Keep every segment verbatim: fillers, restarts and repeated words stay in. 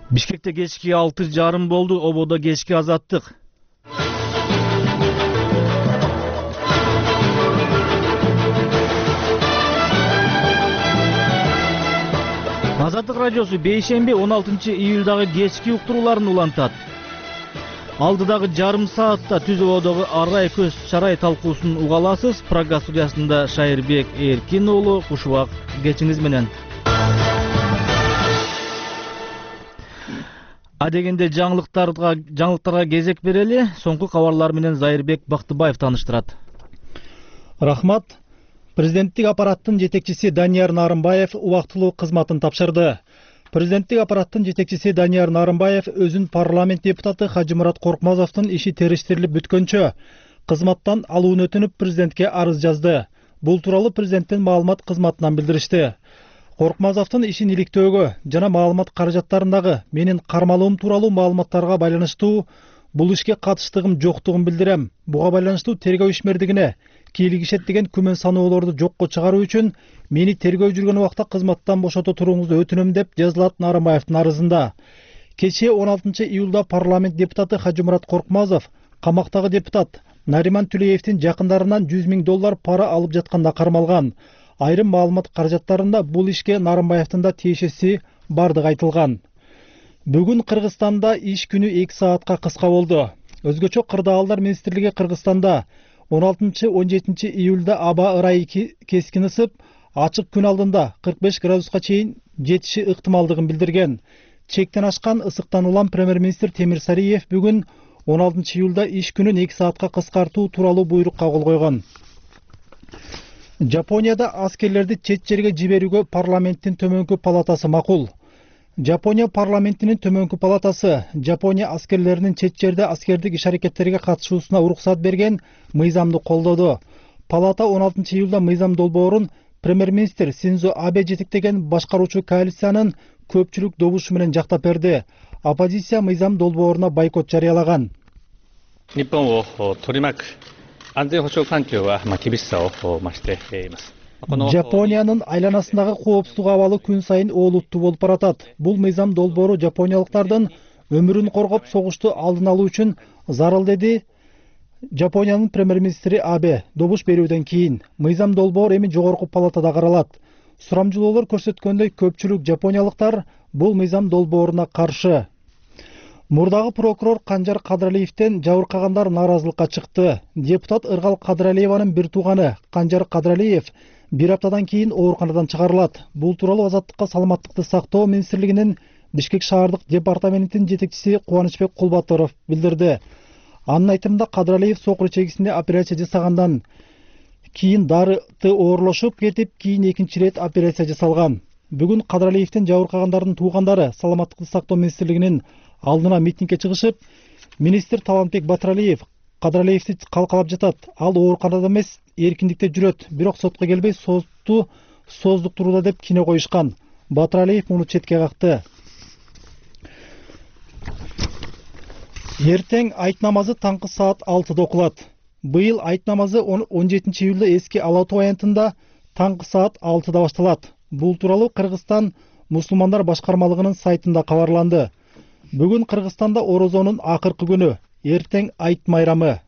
Бишкекте кечки алты жарым болду, ободо кечки азаттык. Азаттык радиосу бейшемби он алтынчы июлдагы кечки уктурууларын улантат. Алдыдагы жарым саатта Түз ободогу арай көз чарай талкуусун уга аласыз. Прага студиясында Шайырбек Эркин уулу, кушубак кечиңиз менен. Адегенде жаңылыктарга жаңылыктарга кезек берели. Соңку кабарлар менен Зайырбек Бактыбаев таныштырат. Рахмат. Президенттик аппараттын жетекчиси Данияр Нарымбаев убактылуу кызматын тапшырды. Президенттик аппараттын жетекчиси Данияр Нарымбаев өзүн парламент депутаты Хажымурат Коркмазовдун иши териштирилип бүткөнчө кызматтан алуун өтүнүп президентке арыз жазды. Бул тууралуу президенттин маалымат кызматынан билдиришти. Коркмазовдун ишин иликтөөгө жана маалымат каражаттарындагы менин кармалуум тууралуу маалыматтарга байланыштуу бул ишке катыштыгым жоктугун билдирем. Буга байланыштуу тергөө ишмердигине кийлигишет деген күмөн саноолорду жокко чыгаруу үчүн мени тергөө жүргөн убакта кызматтан бошото туруңузду өтүнөм деп жазылат Нарымбаевдин арызында. Кечээ он алтынчы июлда парламент депутаты Хажымурат Коркмазов камактагы депутат Нариман Түлеевдин жакындарынан жүз миң доллар пара алып жатканда кармалган. Айрым маалымат каражаттарында бул ишке Нарымбаевдин да тиешеси бардыгы айтылган. Бүгүн Кыргызстанда иш күнү эки саатка кыска болду. Өзгөчө Кырдаалдар министрлиги Кыргызстанда он алтынчы он жетинчи июлда аба ырайы кескин ысып, ачык күн алдында кырк беш градуска чейин жетиши ыктымалдыгын билдирген. Чектен ашкан ысыктан улам премьер-министр Темир Сариев бүгүн он алтынчы июлда иш күнүн эки саатка кыскартуу тууралуу буйрукка кол койгон. Жапонияда аскерлерди чет жерге жиберүүгө парламенттин төмөнкү палатасы макул. Жапония парламентинин төмөнкү палатасы Жапония аскерлеринин чет жерде аскердик иш-аракеттерге катышуусуна уруксат берген мыйзамды колдоду. Палата он алтынчы июлда мыйзам долбоорун премьер-министр Синдзо Абе жетектеген башкаруучу коалициянын көпчүлүк добушу менен жактап берди. Оппозиция мыйзам долбооруна бойкот жарыялаган. 日本を取り巻く安全保障環境は厳しさを増しています。 Жапониянын айланасындагы коопсуздук абалы күн сайын олуттуу болуп баратат. Бул мыйзам долбоору жапониялыктардын өмүрүн коргоп согушту алдын алуу үчүн зарыл, деди Жапониянын премьер-министри Абе добуш берүүдөн кийин. Мыйзам долбоор эми жогорку палатада каралат. Сурамжылоолор көрсөткөндөй көпчүлүк жапониялыктар бул мыйзам долбооруна каршы. Мурдагы прокурор Канжар Кадралиевден жабыркагандар нааразылыкка чыкты. Депутат Ыргал Кадралиеванын бир тууганы Канжар Кадралиев бир аптадан кийин ооруканадан чыгарылат. Бул тууралуу Азаттыкка саламаттыкты сактоо министрлигинин Бишкек шаардык департаментинин жетекчиси Кубанычбек Кулбатыров билдирди. Анын айтымында Кадралиев сокур чегисинде операция жасагандан кийин дарыты оорлошуп кетип, кийин экинчи ирет операция жасалган. Бүгүн Кадралиевден жабыркагандардын туугандары саламаттыкты сактоо министрлигинин алдына митингге чыгышып, министр Талантбек Батыралиев Кадралиевди калкалап жатат. Ал ооруканада эмес, эркиндикте жүрөт, бирок сотко келбей сотту создуктурууда деп кине коюшкан. Батыралиев муну четке какты. Эртең айт намазы таңкы саат алтыда окулат. Быйыл айт намазы он жетинчи июлда эски Ала Тоо аянтында таңкы саат алтыда башталат. Бул тууралуу Кыргызстан мусулмандар башкармалыгынын сайтында кабарланды. Бүгүн Кыргызстанда орозонун акыркы күнү, эртең айт майрамы.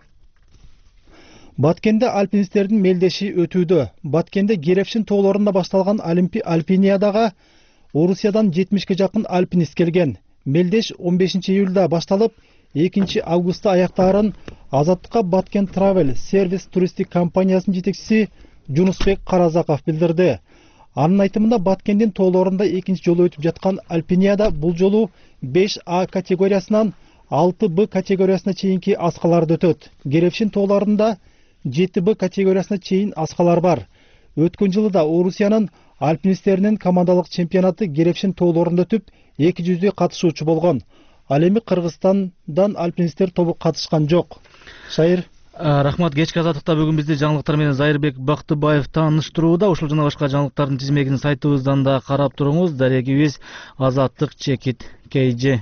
Баткенде альпинисттердин мелдеши өтүүдө. Баткенде Геревшин тоолорунда башталган альпиниядага Орусиядан жетимишке жакын альпинист келген. Мелдеш он бешинчи июлда башталып, экинчи августта аяктаарын Азаттыкка Баткен Travel сервис туристтик компаниясынын жетекчиси Жунусбек Каразаков билдирди. Анын айтымында Баткендин тоолорунда экинчи жолу өтүп жаткан альпинияда бул жолу беш А категориясынан алты Б категориясына чейинки аскаларды өтөт. Геревшин тоолорунда жети Б категориясына чейин аскалар бар. Өткөн жылы да Орусиянын альпинисттеринин командалык чемпионаты Геревшин тоолорунда өтүп, эки жүздөй катышуучу болгон. Ал эми Кыргызстандан альпинисттер тобу катышкан жок. Шайыр. Рахмат. Кечки Азаттыкта бүгүн бизди жаңылыктар менен Зайырбек Бактыбаев тааныштырууда. Ушул жана башка жаңылыктардын тизмегин сайтыбыздан да карап туруңуз. Дарегибиз Азаттык чекит кей же.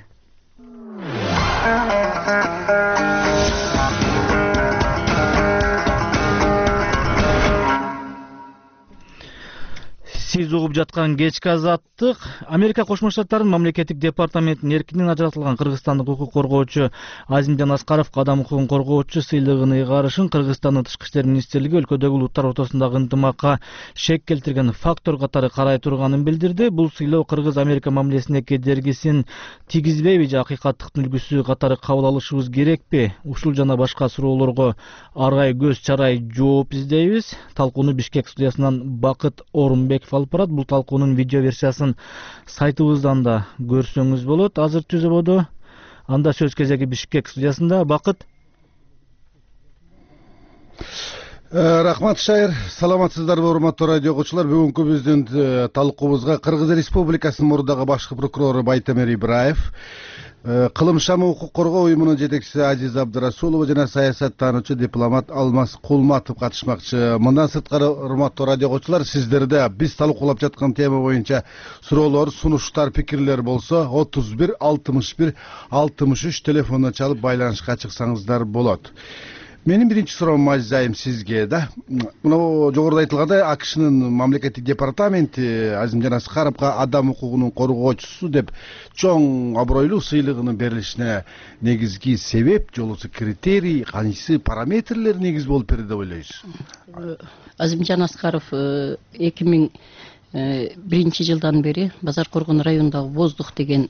Сиз угуп жаткан кечки азаттык. Америка Кошмо Штаттарынын мамлекеттик департаментинин эркинен ажыратылган кыргызстандык укук коргоочу Азимжан Аскаровго адам укугун коргоочу сыйлыгын ыйгарышын Кыргызстандын тышкы иштер министрлиги өлкөдөгү улуттар ортосундагы ынтымакка шек келтирген фактор катары карай турганын билдирди. Бул сыйлоо Кыргыз-Америка мамилесине кедергисин тийгизбейби же акыйкаттыктын үлгүсү катары кабыл алышыбыз керекпи? Ушул жана башка суроолорго аргай көз чарай жооп издейбиз. Талкууну Бишкек студиясынан Бакыт Орунбеков алып барат. Бул талкуунун видео версиясын сайтыбыздан да көрсөңүз болот. Азыр түзөбөдө. Анда сөз кезеги Бишкек студиясында. Бакыт. Рахмат Шайыр, саламатсыздарбы урматтуу радио окуучулар. Бүгүнкү биздин талкуубузга Кыргыз Республикасынын мурдагы башкы прокурору Байтемир Ибраев, Кылымшамы укук коргоо уюмунун жетекчиси Азиза Абдырасулова жана саясаттануучу дипломат Алмаз Кулматов катышмакчы. Мындан сырткары урматтуу радио окуучулар, сиздерде биз талкуулап жаткан тема боюнча суроолор, сунуштар, пикирлер болсо отуз бир алтымыш бир алтымыш үч телефонуна чалып байланышка чыксаңыздар болот. Менин биринчи суроом Азиз айым сизге да. Мына жогоруда айтылгандай, АКШнын мамлекеттик департаменти Азимжан Аскаровго адам укугунун коргоочусу деп чоң абройлуу сыйлыгынын берилишине негизги себеп, жолусу критерий, кайсы параметрлер негиз болуп берди деп ойлойсуз? Азимжан Аскаров эки миң биринчи жылдан бери Базар Коргон районундагы Воздух деген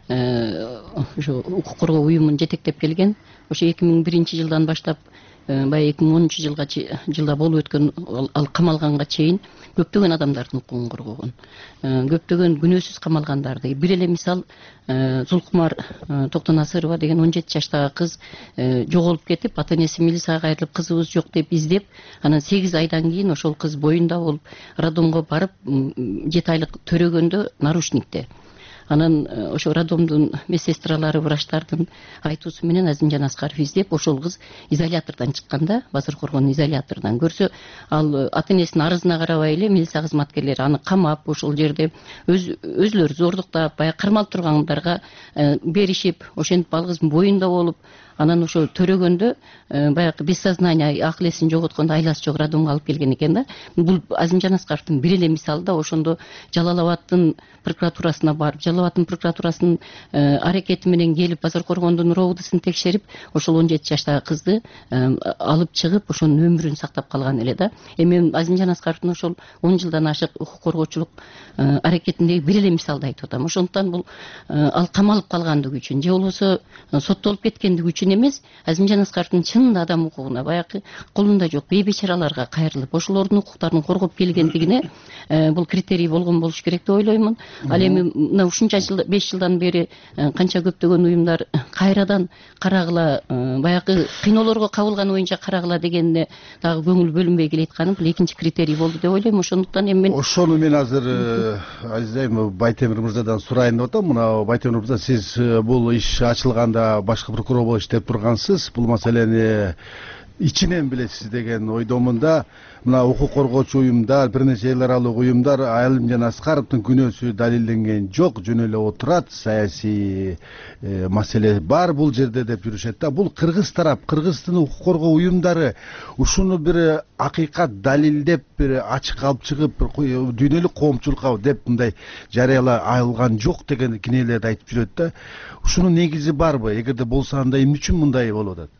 ошо укук коргоо уюмун жетектеп келген. Ошо эки миң биринчи жылдан баштап баягы эки миң онунчу жылга жылда болуп өткөн ал камалганга чейин көптөгөн адамдардын укугун коргогон. Көптөгөн күнөөсүз камалгандарды. Бир эле мисал Зулкумар Токтонасырова деген он жети жаштагы кыз жоголуп кетип, ата энеси милицияга кайрылып, кызыбыз жок деп издеп, анан сегиз айдан кийин ошол кыз боюнда болуп, роддомго барып жети айлык төрөгөндө нарушникте. Анан ошо роддомдун медсестралары, врачтардын айтуусу менен Азимжан Аскаров издеп, ошол кыз изолятордон чыкканда, Базар Коргон изоляторунан көрсө, ал ата энесинин арызына карабай эле милиция кызматкерлери аны камап, ошол жерде өзүлөрү зордуктап, баягы кармалып тургандарга беришип, ошентип ал кыздын боюнда болуп, анан ошо төрөгөндө баягы без сознания, акыл эсин жоготкондо айласы жок роддомго алып келген экен да. Бул Азимжан Аскаровдун бир эле мисалы да. Ошондо Жалал Абадтын прокуратурасына барып, Жалал Абадтын прокуратурасынын аракети менен келип, Базар Коргондун РОУДысын текшерип, ошол он жети жаштагы кызды алып чыгып, ошонун өмүрүн сактап калган эле да. Эми Азимжан Аскаровдун ошол он жылдан ашык укук коргоочулук аракетиндеги бир эле мисалды айтып атам. Ошондуктан бул ал камалып калгандыгы үчүн же болбосо соттолуп кеткендиги үчүн эмес, Азимжан Аскаровдун чынында адам укугуна, баягы колунда жок бейбечараларга кайрылып, ошолордун укуктарын коргоп келгендигине бул критерий болгон болуш керек деп ойлоймун. Ал эми мына ушунча жыл, беш жылдан бери канча көптөгөн уюмдар кайрадан карагыла, баягы кыйноолорго кабылган боюнча карагыла дегенине дагы көңүл бөлүнбөй келатканы бул экинчи критерий болду деп ойлойм. Ошондуктан эми мен ошону мен азыр Азиз айым Байтемир мырзадан сурайын деп атам. Мына Байтемир мырза, сиз бул иш ачылганда башкы прокурор болуп иштеп тургансыз, бул маселени ичинен билесиз деген ойдомун да. Мына укук коргоочу уюмдар, бир нече эл аралык уюмдар Азимжан Аскаровдун күнөөсү далилденген жок, жөн эле отурат, саясий маселе бар бул жерде деп жүрүшөт да. Бул кыргыз тарап, Кыргыздын укук коргоо уюмдары ушуну бир акыйкат далилдеп, бир ачык алып чыгып, дүйнөлүк коомчулукка деп мындай жарыялай алган жок деген кинелерди айтып жүрөт да. Ушунун негизи барбы? Эгерде болсо анда эмне үчүн мындай болуп атат?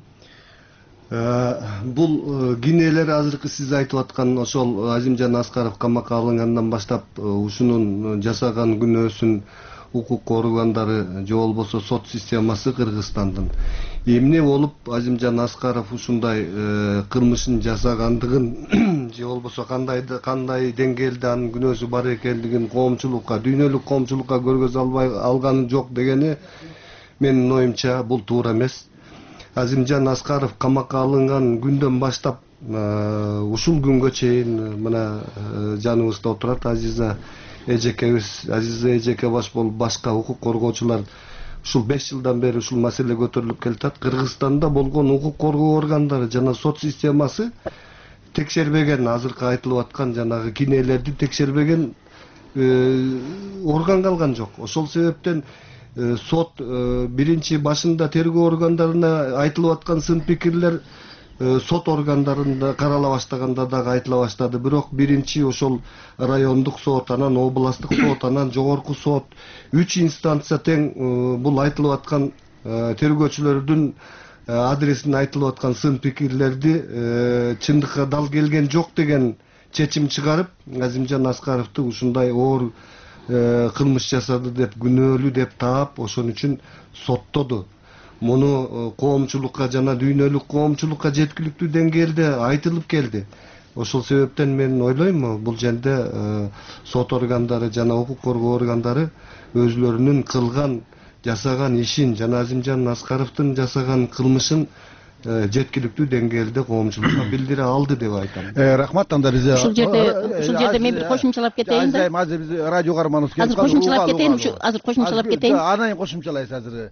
Бул кинелер азыркы сиз айтып аткан ошол Азимжан Аскаров камакка алынгандан баштап ушунун жасаган күнөөсүн укук органдары же болбосо сот системасы Кыргызстандын эмне болуп Азимжан Аскаров ушундай кылмышын жасагандыгын же болбосо кандай кандай деңгээлде анын күнөөсү бар экендигин коомчулукка, дүйнөлүк коомчулукка көргөзө албай алганы жок дегени менин оюмча бул туура эмес. Азимжан Аскаров камакка алынган күндөн баштап ушул күнгө чейин мына жаныбызда отурат Азиза эжекебиз, Азиза эжеке баш болуп башка укук коргоочулар ушул беш жылдан бери ушул маселе көтөрүлүп келатат. Кыргызстанда болгон укук коргоо органдары жана сот системасы текшербеген, азыркы айтылып аткан жанагы кинелерди текшербеген орган калган жок. Ошол себептен сот биринчи башында тергөө органдарына айтылып аткан сын пикирлер сот органдарында карала баштаганда дагы айтыла баштады. Бирок биринчи ошол райондук сот, анан областтык сот, анан жогорку сот, үч инстанция тең бул айтылып аткан тергөөчүлөрдүн адресине айтылып аткан сын пикирлерди чындыкка дал келген жок деген чечим чыгарып, Азимжан Аскаровду ушундай оор кылмыш жасады деп, күнөөлүү деп таап, ошон үчүн соттоду. Муну коомчулукка жана дүйнөлүк коомчулукка жеткиликтүү деңгээлде айтылып келди. Ошол себептен мен ойлойм, бул жерде сот органдары жана укук коргоо органдары өзлөрүнүн кылган, жасаган ишин жана Азимжан Аскаровдун жасаган кылмышын жеткиликтүү деңгээлде коомчулукка билдире алды деп айтам. Рахмат. Анда биз ушул жерде ушул жерде мен бир кошумчалап кетейин да. Азыр биз радио каарманыбыз келип Азыр кошумчалап кетейин, азыр кошумчалап кетейин. Анан кошумчалайсыз азыр.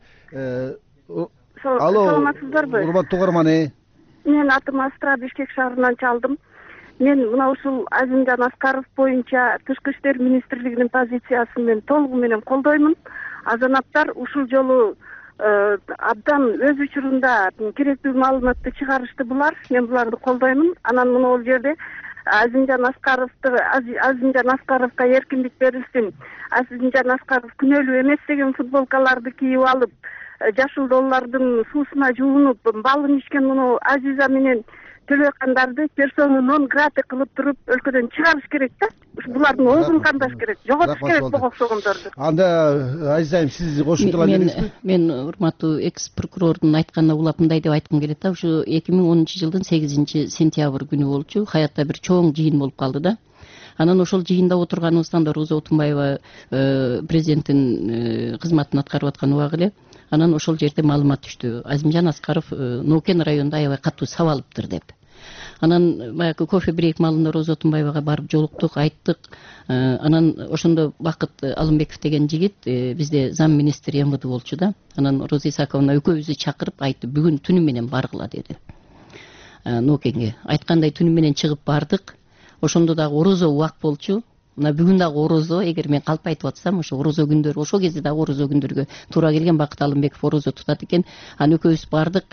Алло, саламатсыздарбы? Урматтуу угарман. Мен атым Астра, Бишкек шаарынан чалдым. Мен мына ушул Азимжан Аскаров боюнча Тышкы иштер министрлигинин позициясын мен толугу менен колдоймун. Азаматтар ушул жолу абдан өз учурунда керектүү маалыматты чыгарышты булар. Мен буларды колдоймун. Анан мына бул жерде Азимжан Аскаровду Азимжан Аскаровго эркиндик берилсин. Азимжан Аскаров күнөөлүү эмес деген футболкаларды кийип алып, жашылдоолордун суусуна жуунуп, балын ичкен муну Азиза менен Төлөкандарды персона нон грата кылып туруп өлкөдөн чыгарыш керек да. Булардын оозун кандаш керек, жоготуш керек бул окшогондорду. Анда Азиза, сиз кошумчалап бересизби? Мен урматтуу экс прокурордун айтканына улап мындай деп айткым келет да. Ушу эки миң онунчу жылдын сегизинчи сентябрь күнү болчу. Хаятта бир чоң жыйын болуп калды да. Анан ошол жыйында отурганыбыздан да Роза Отунбаева президенттин кызматын аткарып аткан убагы эле. Анан ошол жерде маалымат түштү. Азимжан Аскаров Нокен районунда аябай катуу сабалыптыр деп. Анан баягы кофе брейк маалында Роза Отунбаевага барып жолуктук, айттык. Анан ошондо Бакыт Алымбеков деген жигит бизде зам министр эм вэ дэ болчу да. Анан Роза Исаковна экөөбүздү чакырып айтты, бүгүн түнү менен баргыла деди. Нокенге айткандай түнү менен чыгып бардык. Ошондо дагы орозо убак болчу. Мына бүгүн дагы орозо, эгер мен калп айтып атсам, ошо орозо күндөр, ошол кезде дагы орозо күндөргө туура келген. Бакыт Алымбеков орозо тутат экен. Аны экөөбүз бардык.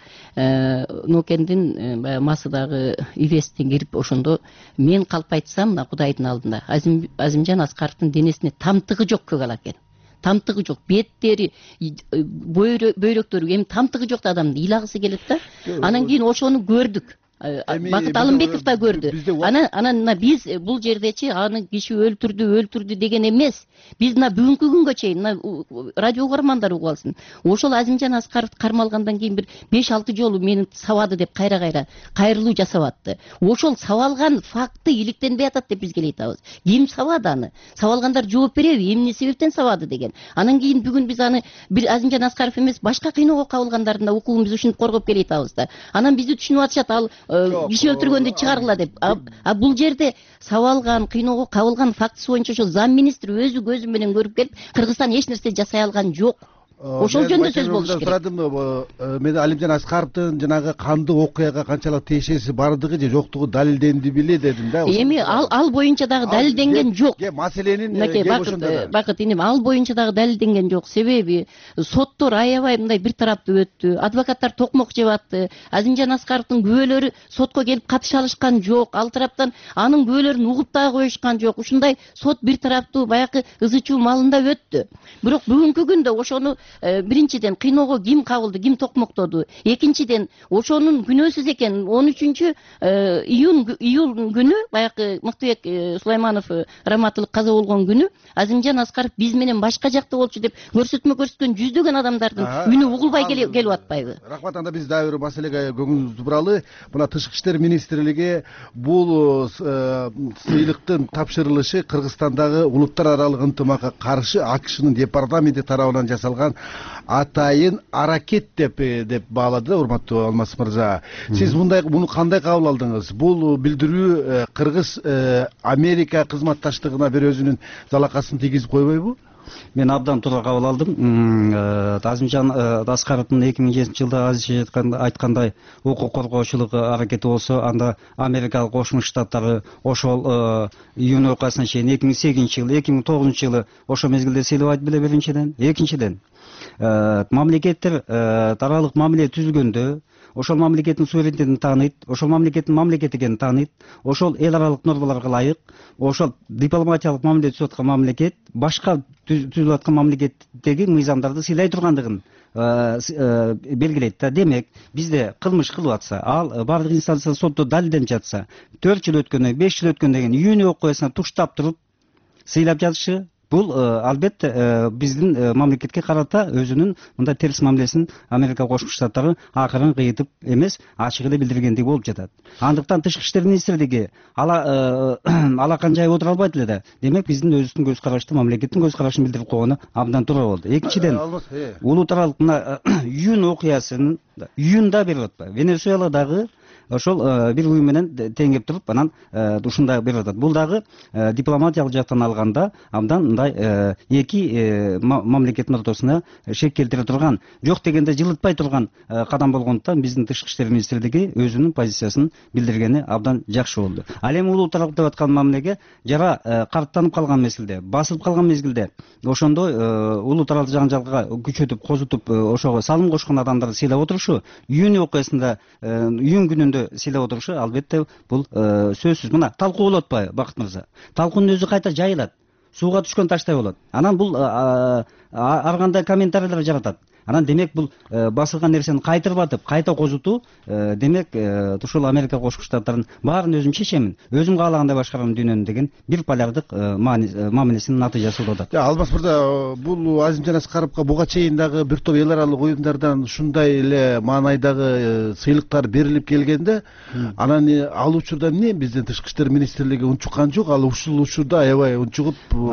Нокендин баягы масыдагы ивестин кирип ошондо мен калп айтсам, мына Кудайдын алдында Азимжан Аскаровдун денесине тамтыгы жок көк ала экен. Тамтыгы жок, беттери, бөйрөктөрү эми тамтыгы жок да адамдын ыйлагысы келет да. Анан кийин ошону көрдүк. Бакыт Алымбеков да көрдү. Анан анан биз бул жердечи аны киши өлтүрдү, өлтүрдү деген эмес. Биз мына бүгүнкү күнгө чейин мына радио угармандар угуп алсын. Ошол Азимжан Аскаров кармалгандан кийин бир беш алты жолу мени сабады деп кайра-кайра кайрылуу жасап атты. Ошол сабалган факты иликтенбей атат деп биз келе атабыз. Ким сабады аны? Сабалгандар жооп береби? Эмне себептен сабады деген. Анан кийин бүгүн биз аны бир Азимжан Аскаров эмес, башка кыйноого кабылгандардын да укугун биз ушинтип коргоп келе атабыз да. Анан бизди түшүнүп атышат, ал киши өлтүргөндү чыгаргыла деп. А бул жерде сабалган, кыйноого кабылган фактысы боюнча ошо зам министр өзү көзү менен көрүп келип, Кыргызстан эч нерсе жасай алган жок. Ошол жөнүндө сөз болуш керек. Сурадым, мен Алимжан Аскаровдун жанагы кандуу окуяга канчалык тиешеси бардыгы же жоктугу далилденди беле дедим да. Эми ал ал боюнча дагы далилденген жок. Маселенин Бакыт, Бакыт инем, ал боюнча дагы далилденген жок. Себеби соттор аябай мындай бир тараптуу өттү. Адвокаттар токмок жеп атты. Азимжан Аскаровдун күбөлөрү сотко келип катыша алышкан жок. Ал тараптан анын күбөлөрүн угуп дагы коюшкан жок. Ушундай сот бир тараптуу баягы ызы чуу малында өттү. Бирок бүгүнкү күндө ошону биринчиден кыйноого ким кабылды, ким токмоктоду. Экинчиден ошонун күнөөсүз экен. он үчүнчү июнь июль күнү баягы Мыктыбек Сулайманов раматылык каза болгон күнү Азимжан Аскаров биз менен башка жакта болчу деп көрсөтмө көрсөткөн жүздөгөн адамдардын үнү угулбай келип атпайбы? Рахмат. Анда биз дагы бир маселеге көңүлүңүздү буралы. Мына Тышкы иштер министрлиги бул сыйлыктын тапшырылышы Кыргызстандагы улуттар аралык ынтымакка каршы АКШнын департаменти тарабынан жасалган атайын аракет деп деп баалады, урматтуу Алмаз мырза. Сиз мындай муну кандай кабыл алдыңыз? Бул билдирүү Кыргыз Америка кызматташтыгына бир өзүнүн залакасын тийгизип койбойбу? Мен абдан туура кабыл алдым. Азимжан Аскаровдун эки миң жетинчи жылда азиз айткандай укук коргоочулук аракети болсо, анда Америкалык Кошмо Штаттары ошол июнь окуясына чейин эки миң сегизинчи жылы, эки миң тогузунчу жылы ошол мезгилде сыйлабайт беле биринчиден. Экинчиден мамлекеттер аралык мамиле түзүлгөндө ошол мамлекеттин суверенитетин тааныйт, ошол мамлекеттин мамлекет экенин тааныйт, ошол эл аралык нормаларга ылайык, ошол дипломатиялык мамиле түзүп аткан мамлекет башка түзүлүп аткан мамлекеттеги мыйзамдарды сыйлай тургандыгын белгилейт да. Демек бизде кылмыш кылып атса, ал баардык инстанция сотто далилденип жатса, төрт жыл өткөндөн кийин, беш жыл өткөндөн кийин үйүнү окуясына туштап туруп сыйлап жатышы, бул албетте биздин мамлекетке карата өзүнүн мындай терс мамилесин Америка Кошмо Штаттары акырын кыйытып эмес, ачык эле билдиргендиги болуп жатат. Андыктан тышкы иштер министрлиги алакан жайып отура албайт эле да. Демек биздин өзүбүздүн көз карашты, мамлекеттин көз карашын билдирип койгону абдан туура болду. Экинчиден, улут аралык мына июнь окуясын июнда берип атпайбы, Венесуэладагы ошол бир уюм менен теңеп туруп, анан ушундай берип атат. Бул дагы дипломатиялык жактан алганда абдан мындай эки мамлекеттин ортосуна шек келтире турган, жок дегенде жылытпай турган кадам болгондуктан биздин тышкы иштер министрлиги өзүнүн позициясын билдиргени абдан жакшы болду. Ал эми улут аралык деп аткан мамилеге жара карттанып калган мезгилде, басылып калган мезгилде ошондой улут аралык жаңжалга күчөтүп, козутуп, ошого салым кошкон адамдарды сыйлап отурушу, июнь окуясында, июнь күнүндө сыйлап отурушу албетте бул сөзсүз. Мына талкуу болуп атпайбы, Бакыт мырза? Талкуунун өзү кайта жайылат, сууга түшкөн таштай болот. Анан бул ар кандай комментарийлер жаратат. Анан демек бул басылган нерсени кайтырып атып, кайта козутуу, демек ушул Америка Кошмо Штаттарынын баарын өзүм чечемин, өзүм каалагандай башкарам дүйнөнү деген бир полярдык мамилесинин натыйжасы болуп атат. Алмаз мырза, бул Азимжан Аскаровго буга чейин дагы бир топ эл аралык уюмдардан ушундай эле маанайдагы сыйлыктар берилип келгенде, анан ал учурда эмне биздин тышкы иштер министрлиги унчуккан жок, ал ушул учурда аябай унчугуп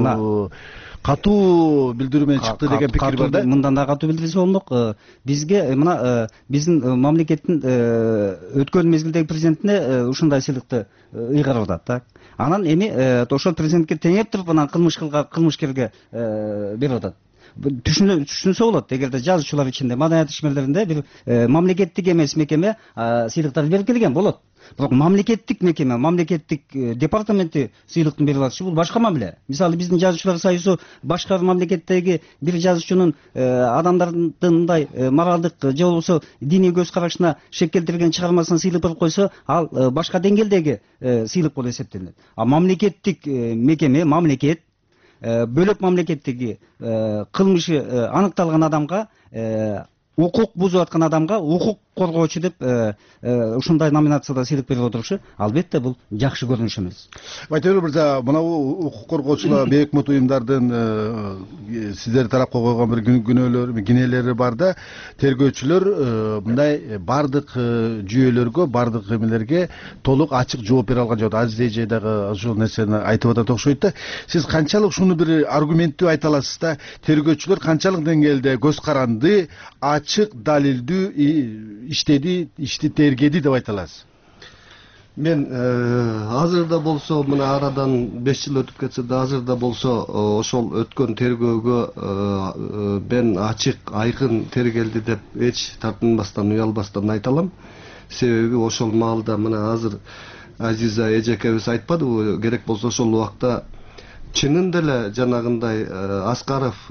катуу билдирүү менен чыкты деген пикир бар да. Мындан да катуу билдирсе болмок. Бизге мына биздин мамлекеттин өткөн мезгилдеги президентине ушундай сыйлыкты ыйгарып атат да. Анан эми ошол президентке теңеп туруп анан кылмышкылга, кылмышкерге берип атат. Түшүнсө болот, эгерде жазуучулар ичинде, маданият ишмерлеринде бир мамлекеттик эмес мекеме сыйлыктарды берип келген болот. Бирок мамлекеттик мекеме, мамлекеттик департаменти сыйлыктын берип атышы бул башка мамиле. Мисалы биздин жазуучулар союзу башка мамлекеттеги бир жазуучунун адамдардын мындай моралдык же болбосо диний көз карашына шек келтирген чыгармасына сыйлык берип койсо, ал башка деңгээлдеги сыйлык болуп эсептелет. А мамлекеттик мекеме, мамлекет бөлөк мамлекеттеги кылмышы аныкталган адамга, укук бузуп аткан адамга укук коргоочу деп ушундай номинацияда сыйлык берип отурушу албетте бул жакшы көрүнүш эмес. Байтемир мырза, мына укук коргоочулар, бейөкмөт уюмдардын сиздер тарапка койгон бир күнөөлөр, кинелери бар да, тергөөчүлөр мындай бардык жүйөлөргө, бардык эмелерге толук ачык жооп бере алган жок. Азиз эже дагы ушул нерсени айтып атат окшойт да. Сиз канчалык ушуну бир аргументтүү айта аласыз да? Тергөөчүлөр канчалык деңгээлде көз каранды, ачык, далилдүү иштеди, ишти тергеди деп айта аласыз? Мен азырда болсо, мына арадан беш жыл өтүп кетсе да, азырда болсо ошол өткөн тергөөгө мен ачык, айкын тергелди деп эч тартынбастан, уялбастан айта алам. Себеби ошол маалда мына азыр Азиза эжекебиз айтпадыбы, керек болсо ошол убакта чынында эле жанагындай Аскаров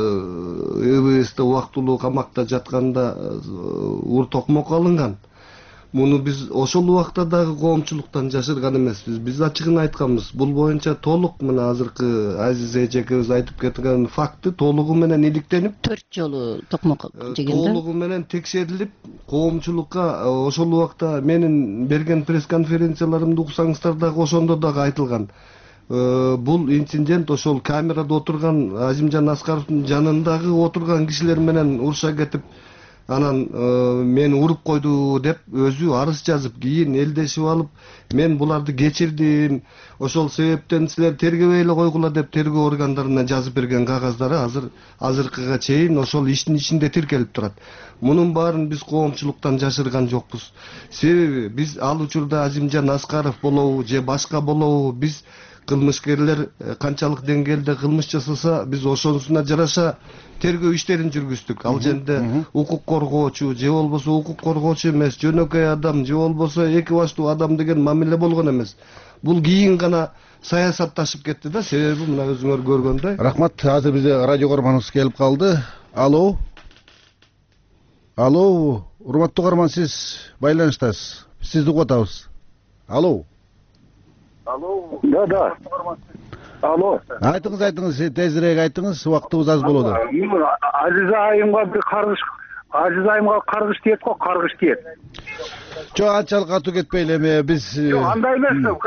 ЭБСте убактылуу камакта жатканда ур токмок алынган. Муну биз ошол убакта дагы коомчулуктан жашырган эмеспиз. Биз ачыгын айтканбыз. Бул боюнча толук мына азыркы Азиз эжекебиз айтып кеткен факты толугу менен иликтенип, төрт жолу токмок жеген да. Толугу менен текшерилип, коомчулукка ошол убакта менин берген пресс-конференцияларымды уксаңыздар дагы ошондо дагы айтылган. Бул инцидент ошол камерада отурган Азимжан Аскаровдун жанындагы отурган кишилер менен уруша кетип, анан мени уруп койду деп өзү арыз жазып, кийин элдешип алып, мен буларды кечирдим, ошол себептен силер тергебей эле койгула деп тергөө органдарына жазып берген кагаздары азыр азыркыга чейин ошол иштин ичинде тиркелип турат. Мунун баарын биз коомчулуктан жашырган жокпуз. Себеби биз ал учурда Азимжан Аскаров болобу же башка болобу, биз кылмышкерлер канчалык деңгээлде кылмыш жасаса, биз ошонусуна жараша тергөө иштерин жүргүздүк. Ал жерде укук коргоочу же болбосо укук коргоочу эмес, жөнөкөй адам же болбосо эки баштуу адам деген мамиле болгон эмес. Бул кийин гана саясатташып кетти да, себеби мына өзүңөр көргөндөй. Рахмат, азыр бизде радио көрөрманыбыз келип калды. Алло. Алло, урматтуу угарман, сиз байланыштасыз. Сизди угуп атабыз. Алло. Алло. Да, да. Алло. Айтыңыз, айтыңыз, тезирээк айтыңыз, убактыбыз аз болот. Азиза айымга бир каргыш, Азиза айымга каргыш тиет го, каргыш тиет. Жок, анчалык катуу кетпейли эми биз. Жок, андай эмес.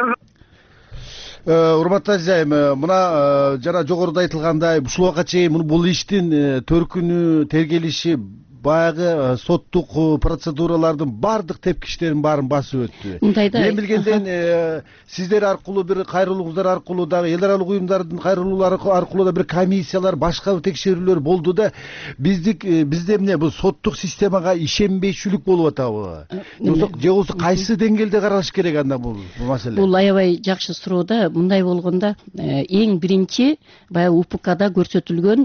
Урматтуу Азиза айым, мына жана жогоруда айтылгандай, ушул убакка чейин бул иштин төркүнү, тергелиши, баягы соттук процедуралардын баардык тепкичтерин баарын басып өттү. Мындайда мен билгенден сиздер аркылуу, бир кайрылууңуздар аркылуу дагы эл аралык уюмдардын кайрылуулары аркылуу да бир комиссиялар, башка текшерүүлөр болду да, биздик бизде эмне бул соттук системага ишенбейчүлүк болуп атабы? Же болбосо кайсы деңгээлде каралыш керек анда бул маселе? Бул аябай жакшы суроо да. Мындай болгондо эң биринчи баягы У П Кда көрсөтүлгөн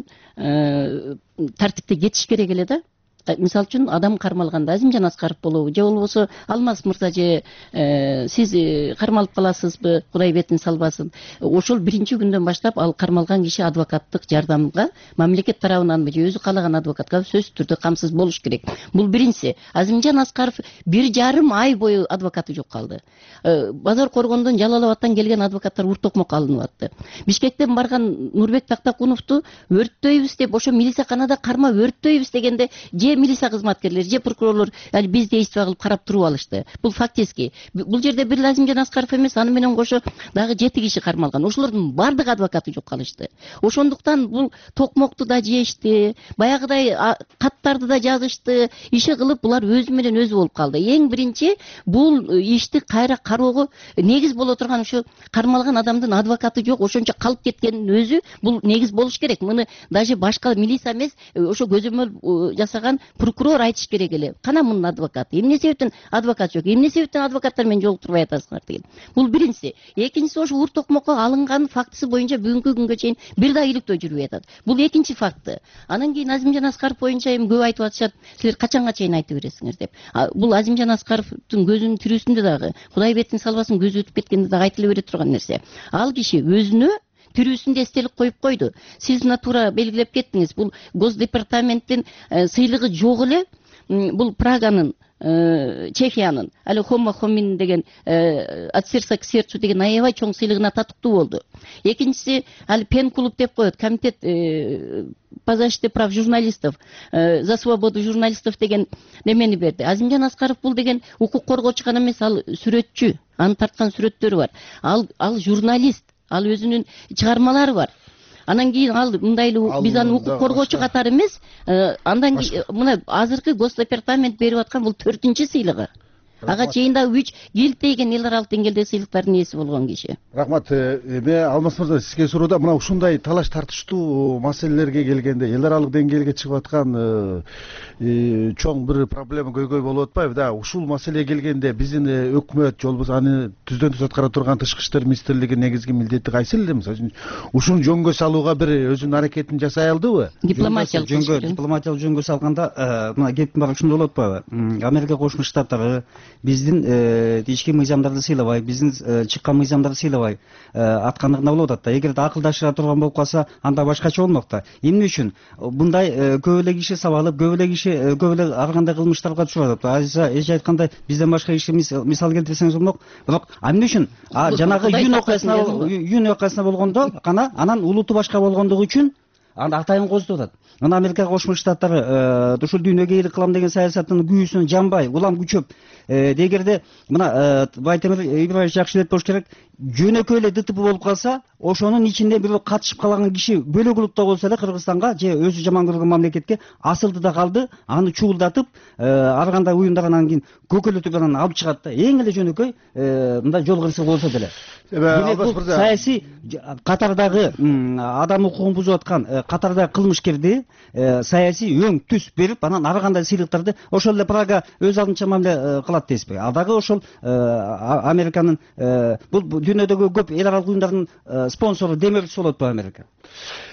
тартипте кетиш керек эле да. Мисалы үчүн адам кармалганда Азимжан Аскаров болобу, же болбосо Алмаз мырза, же сиз кармалып каласызбы, Кудай бетин салбасын. Ошол биринчи күндөн баштап ал кармалган киши адвокаттык жардамга мамлекет тарабынан же өзү каалаган адвокатка сөзсүз түрдө камсыз болуш керек. Бул биринчиси. Азимжан Аскаров бир жарым ай бою адвокаты жок калды. Базар Коргондон, Жалал Абадтан келген адвокаттар уртокмокко алынып атты. Бишкектен барган Нурбек Тактакуновду өрттөйбүз деп, ошо милицияканада карма өрттөйбүз дегенде, же милиция кызматкерлери, же прокурорлор биз действия кылып карап туруп алышты. Бул фактически. Бул жерде бир Азимжан Аскаров эмес, аны менен кошо дагы жети киши кармалган. Ошолордун бардык адвокаты жок калышты. Ошондуктан бул токмокту да жешти, баягыдай каттарды да жазышты, иши кылып булар өзү менен өзү болуп калды. Эң биринчи бул ишти кайра кароого негиз боло турган ушу кармалган адамдын адвокаты жок, ошончо калып кеткенин өзү бул негиз болуш керек. Муну даже башка милиция эмес, ошо көзөмөл жасаган прокурор айтыш керек эле. Кана мунун адвокаты, эмне себептен адвокат жок, эмне себептен адвокаттар менен жолуктурбай атасыңар деген. Бул биринчиси. Экинчиси, ошо уртокмокко алынган фактысы боюнча бүгүнкү күнгө чейин бир да иликтөө жүрбөй атат. Бул экинчи факты. Анан кийин Азимжан Аскаров боюнча эми көп айтып атышат, силер качанга чейин айтып бересиңер деп. Бул Азимжан Аскаровдун көзүнүн тирүүсүндө дагы, Кудай бетин салбасын, көзү өтүп кеткенде дагы айтыла бере турган нерсе. Ал киши өзүнө тирүүсүндө эстелик коюп койду. Сиз мына туура белгилеп кеттиңиз. Бул Госдепартаменттин сыйлыгы жок эле. Бул Праганын, Чехиянын, али Хома Хомин деген от сердца к сердцу деген аябай чоң сыйлыгына татыктуу болду. Экинчиси, али Пен клуб деп коет, комитет по защите прав журналистов, за свободу журналистов деген немени берди. Азимжан Аскаров бул деген укук коргоочу гана эмес, ал сүрөтчү, анын тарткан сүрөттөрү бар. Ал ал журналист, ал өзүнүн чыгармалары бар. Анан кийин ал мындай эле биз аны укук коргоочу катары эмес, андан кийин мына азыркы Госдепартамент берип аткан бул төртүнчү сыйлыгы. Ага чейин дагы үч килтейген эл аралык деңгээлдеги сыйлыктардын ээси болгон киши. Рахмат. Эми Алмаз мырза, сизге суроодо мына ушундай талаш тартыштуу маселелерге келгенде эл аралык деңгээлге чыгып аткан чоң бир проблема көйгөй болуп атпайбы да? Ушул маселеге келгенде биздин өкмөт, же болбосо аны түздөн түз аткара турган Тышкы иштер министрлигинин негизги милдети кайсы эле? Мисалы үчүн ушуну жөнгө салууга бир өзүнүн аракетин жасай алдыбы? Дипломатиялык жөнгө дипломатиялык жөнгө салганда мына кептин баары ушундай болуп атпайбы? Америка Кошмо Штаттары биздин ички мыйзамдарды сыйлабай, биздин чыккан мыйзамдарды сыйлабай аткандыгында болуп атат да. Эгерде акылдашыра турган болуп калса, анда башкача болмок да. Эмне үчүн мындай көп эле киши сабалып, көп эле киши көп эле ар кандай кылмыштарга түшүп атат. Азиза эже айткандай, бизден башка киши мисал келтирсеңиз болмок. Бирок эмне үчүн жанагы Юн окуясына Юн окуясына болгондо гана анан улуту башка болгондугу үчүн аны атайын козутуп атат. Мына Америка Кошмо Штаттары ушул дүйнөгө ийгилик кылам деген саясаттын күйүүсүн жанбай, улам күчөп, дегерде мына Байтемир Ибраевич жакшы эле болуш керек. Жөнөкөй эле ДТП болуп калса, ошонун ичинде бирөө катышып калган киши бөлөк улутта болсо эле Кыргызстанга же өзү жаман көргөн мамлекетке асылды да калды, аны чуулдатып, ар кандай уюмдар анан кийин көкөлөтүп анан алып чыгат да. Эң эле жөнөкөй мындай жол кырсыгы болсо деле. Саясий катардагы адам укугун бузуп аткан катардагы кылмышкерди саясий өң түс берип, анан ар кандай сыйлыктарды ошол эле Прага өз алдынча мамиле кылат дейсизби? А дагы ошол Американын бул дүйнөдөгү көп эл аралык уюмдардын спонсору, демөөрчүсү болуп атпайбы Америка?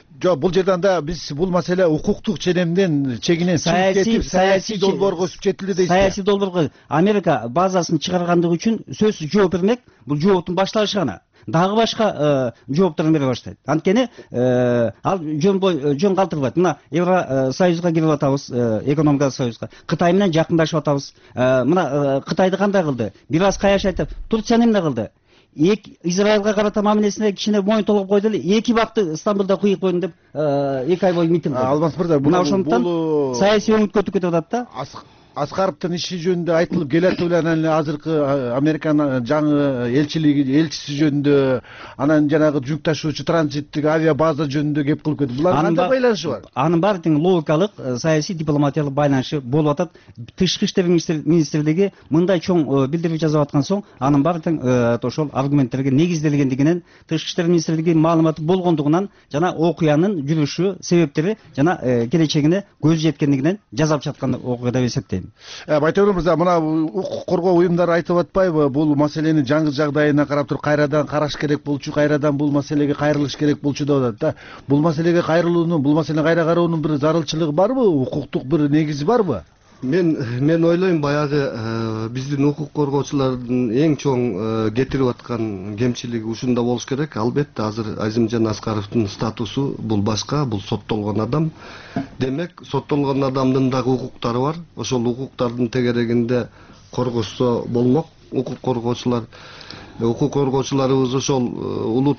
жок, бул жерден да биз бул маселе укуктук ченемден чегинен чыгып кетип саясий долбоорго өсүп жетилди дейсиз. Саясий долбоорго Америка базасын чыгаргандыгы үчүн сөзсүз жооп бермек. Бул жооптун башталышы гана. Дагы башка жооптарын бере баштайт. Анткени ал жөн бой жөн калтырбайт. Мына Евро Союзга кирип атабыз, экономикалык союзга. Кытай менен жакындашып атабыз. Мына Кытайды кандай кылды? Бир аз каяш айтып, Турцияны эмне кылды? Эки Израилга карата мамилесине кичине моюн толуп койду эле. Эки бакты Стамбулда куюп койдум деп эки ай бою митинг кылды. Алмаз мырза, мына ошондуктан саясий өңүткө өтүп кетип атат да. Аскаровдун иши жөнүндө айтылып келатты беле, анан азыркы Американын жаңы элчилиги элчиси жөнүндө, анан жанагы жүк ташуучу транзиттик авиа база жөнүндө кеп кылып кетти. Булар кандай байланышы бар? Анын баары тең логикалык, саясий, дипломатиялык байланышы болуп атат. Тышкы иштер министрлиги мындай чоң билдирүү жазып аткан соң, анын баары тең ошол аргументтерге негизделгендигинен, тышкы иштер министрлиги маалыматы болгондугунан жана окуянын жүрүшү, себептери жана келечегине көзү жеткендигинен жазап жаткан окуя деп эсептейм. Байтемир мырза, мына укук коргоо уюмдары айтып атпайбы, бул маселенин жаңы жагдайына карап туруп кайрадан караш керек болчу, кайрадан бул маселеге кайрылыш керек болчу деп атат да. Бул маселеге кайрылуунун, бул маселени кайра кароонун бир зарылчылыгы барбы? Укуктук бир негизи барбы? Мен мен ойлойм, баягы биздин укук коргоочулардын эң чоң кетирип аткан кемчилиги ушунда болуш керек. Албетте азыр Азимжан Аскаровдун статусу бул башка, бул соттолгон адам. Демек, соттолгон адамдын дагы укуктары бар. Ошол укуктардын тегерегинде коргошсо болмок. Укук коргоочулар укук коргоочуларыбыз ошол улут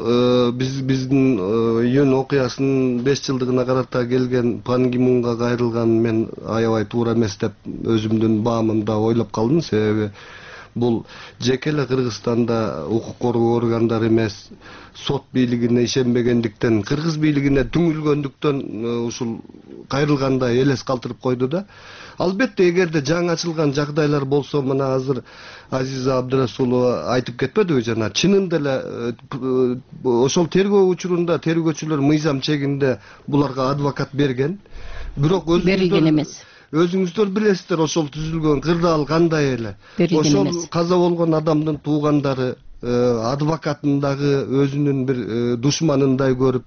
биз биздин июнь окуясынын беш жылдыгына карата келген Пан Ги Мунга кайрылган мен аябай туура эмес деп өзүмдүн баамымда ойлоп калдым. Себеби бул жеке эле Кыргызстанда укук коргоо органдары эмес, сот бийлигине ишенбегендиктен, кыргыз бийлигине түңүлгөндүктөн ушул кайрылгандай элес калтырып койду да. Албетте, эгерде жаңы ачылган жагдайлар болсо, мына азыр Азиза Абдырасулова айтып кетпедиби жана, чынында эле ошол тергөө учурунда тергөөчүлөр мыйзам чегинде буларга адвокат берген. Бирок берилген эмес. Өзүңүздөр билесиздер, ошол түзүлгөн кырдаал кандай эле. Ошол каза болгон адамдын туугандары адвокатын дагы өзүнүн бир душманындай көрүп,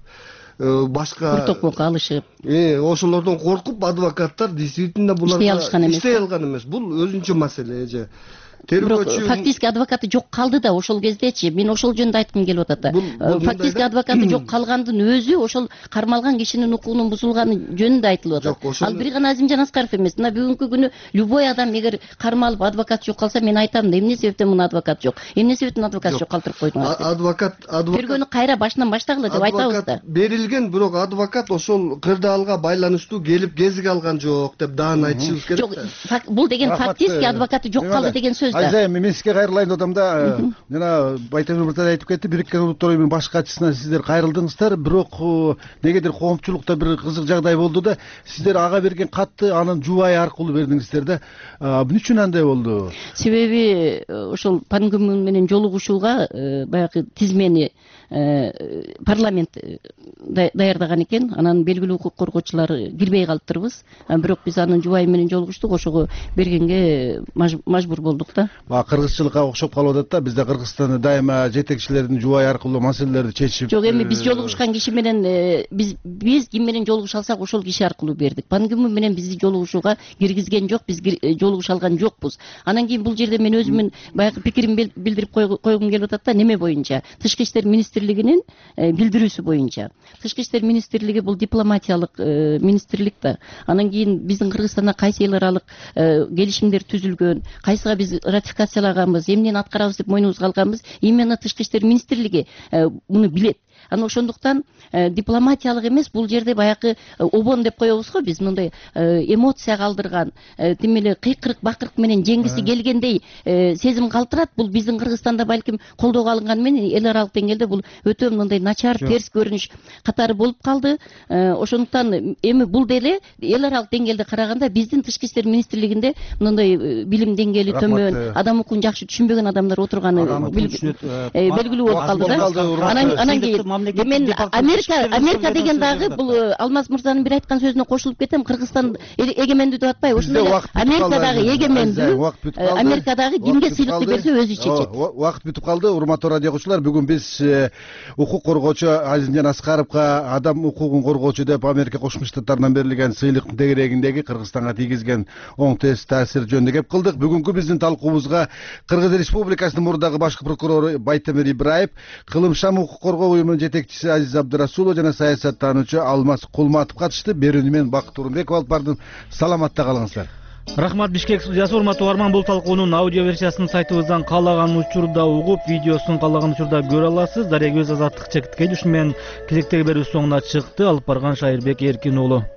башка протоколго алышып, ошолордон коркуп адвокаттар действительно буларга иштей алган эмес. Бул өзүнчө маселе же. Бирок фактически адвокаты жок калды да ошол кездечи. Мен ошол жөнүндө айткым келип атат да. Фактически адвокаты жок калгандын өзү ошол кармалган кишинин укугунун бузулганы жөнүндө айтылып атат. Ал бир гана Азимжан Аскаров эмес. Мына бүгүнкү күнү любой адам эгер кармалып адвокат жок калса, мен айтам да, эмне себептен муну адвокат жок? Эмне себептен адвокат жок калтырып койдуңар? Адвокат адвокат тергөөнү кайра башынан баштагыла деп айтабыз да. Берилген, бирок адвокат ошол кырдаалга байланыштуу келип кезиге алган жок деп даан айтышыбыз керек да. Жок, бул деген фактически адвокаты жок калды деген сөз да. Кайрылайын дедим да. Жана Байтемир мырза айтып кетти, Бириккен Улуттар Уюмунун баш катчысына сиздер кайрылдыңыздар, бирок негедир коомчулукта бир кызык жагдай болду да, сиздер ага берген катты анын жубайы аркылуу бердиңиздер да. Эмне үчүн андай болду? Себеби ошол Пан Ги Мун менен жолугушууга баягы тизмени парламент даярдаган экен. Анан белгилүү укук коргоочулар кирбей калыптырбыз. Бирок биз анын жубайы менен жолугуштук, ошого бергенге мажбур болдук да. Кыргызчылыкка окшоп калып атат да. Бизде Кыргызстанда дайыма жетекчилердин жубайы аркылуу маселелерди чечип. Жок, эми биз жолугушкан киши менен биз биз ким менен жолугуша алсак ошол киши аркылуу бердик. Пан Ги Мун менен бизди жолугушууга киргизген жок, биз жолугуша алган жокпуз. Анан кийин бул жерде мен өзүмүн баягы пикиримди билдирип койгум келип атат да. Неме боюнча? Тышкы иштер министрлигинин билдирүүсү боюнча. Тышкы иштер министрлиги бул дипломатиялык министрлик да. Анан кийин биздин Кыргызстанда кайсы эл аралык келишимдер түзүлгөн, кайсыга биз ратификациялаганбыз, эмнени аткарабыз деп мойнубузга алганбыз, именно Тышкы иштер министрлиги муну билет. Анан ошондуктан дипломатиялык эмес, бул жерде баягы обон деп коебуз го биз, мындай эмоция калдырган, тим эле кыйкырык бакырык менен жеңгиси келгендей сезим калтырат. Бул биздин Кыргызстанда балким колдоого алынганы менен эл аралык деңгээлде бул өтө мындай начар, терс көрүнүш катары болуп калды. Ошондуктан эми бул деле эл аралык деңгээлде караганда биздин Тышкы иштер министрлигинде мындай билим деңгээли төмөн, адам укугун жакшы түшүнбөгөн адамдар отурганы белгилүү болуп калды да. Анан анан кийин мен Америка Америка деген дагы бул Алмаз мырзанын бир айткан сөзүнө кошулуп кетем. Кыргызстан эгемендүү деп атпайбы, ошондой эле Америкадагы эгемендүү, Америкадагы кимге сыйлыкты берсе өзү чечет. Убакыт бүтүп калды. Урматтуу радио окуучулар, бүгүн биз укук коргоочу Азимжан Аскаровго адам укугун коргоочу деп Америка Кошмо Штаттарынан берилген сыйлыктын тегерегиндеги Кыргызстанга тийгизген оң таасир жөнүндө кеп кылдык. Бүгүнкү биздин талкуубузга Кыргыз Республикасынын мурдагы башкы прокурору Байтемир Ибраев, Кылымшам укук коргоо уюмунун жетекчиси Азиз Абдырасулов жана саясаттануучу Алмаз Кулматов катышты. Берүүнү мен Бакыт Турунбеков алып бардым. Саламатта калыңыздар. Рахмат, Бишкек студиясы. Урматтуу угарман, бул талкуунун аудио версиясын сайтыбыздан каалаган учурда угуп, видеосун каалаган учурда көрө аласыз. Дарек өз азаттык чекитке ушун менен кезектеги берүү соңуна чыкты. Алып барган Шайырбек Эркин уулу.